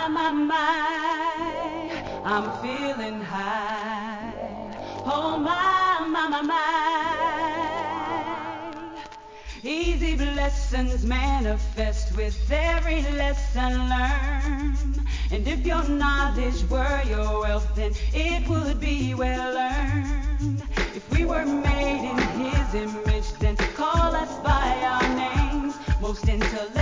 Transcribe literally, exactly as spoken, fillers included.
my, my, I'm feeling high. Oh my, my, my, my. Easy blessings manifest with every lesson learned. And if your knowledge were your wealth, then it would be well earned. If we were made in his image, then call us by our names. Most intellectual